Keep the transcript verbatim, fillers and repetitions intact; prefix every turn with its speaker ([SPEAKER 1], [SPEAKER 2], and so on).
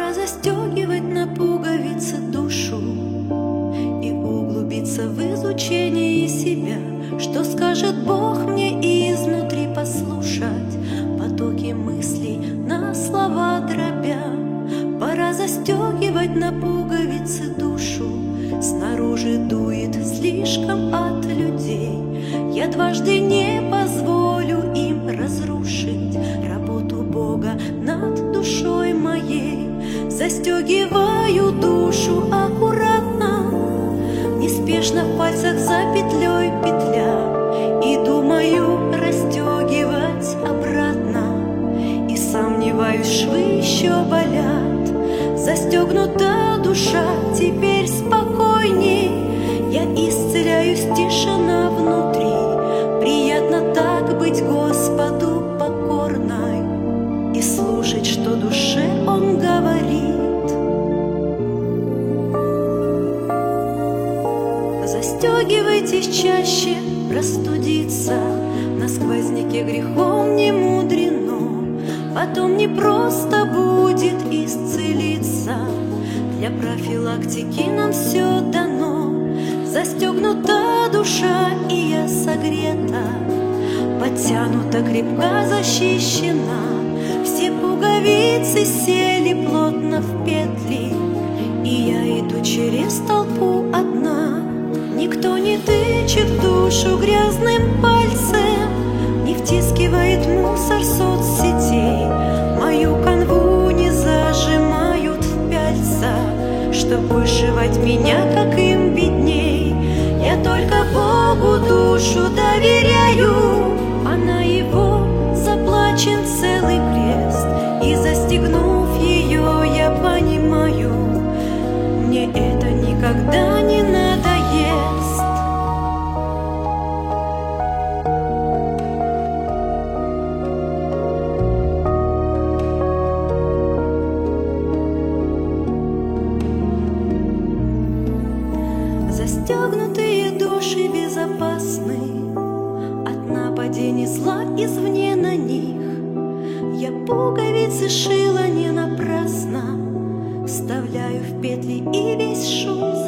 [SPEAKER 1] Пора застегивать на пуговицы душу и углубиться в изучение себя. Что скажет Бог мне и изнутри послушать потоки мыслей на слова дробя. Пора застегивать на пуговицы душу, снаружи дует слишком от людей. Я дважды не позволю им разрушить работу Бога над душой моей. Застегиваю душу аккуратно, неспешно в пальцах за петлей петля, и думаю расстегивать обратно, и сомневаюсь, швы еще болят. Застегнута душа, теперь спокойней, я исцеляюсь, тишина внутри. Приятно так быть Господу покорной и слушать, что душе Он говорит. Застегивайтесь чаще, простудиться на сквозняке грехом не мудрено. Потом не просто будет исцелиться, для профилактики нам все дано. Застегнута душа, и я согрета, подтянута, крепко защищена. Все пуговицы сели плотно в петли, и я иду через толпу одна. Никто не тычет в душу грязным пальцем, не втискивает мусор соцсетей. Мою канву не зажимают в пяльца, чтоб выживать меня, как им бедней. Я только Богу душу доверяю, а на Его заплачен целый крест. И застегнув ее, я понимаю, мне это никогда не надоест. Застегнутые души безопасны от нападений зла извне на них. Я пуговицы шила не напрасно, вставляю в петли и весь шум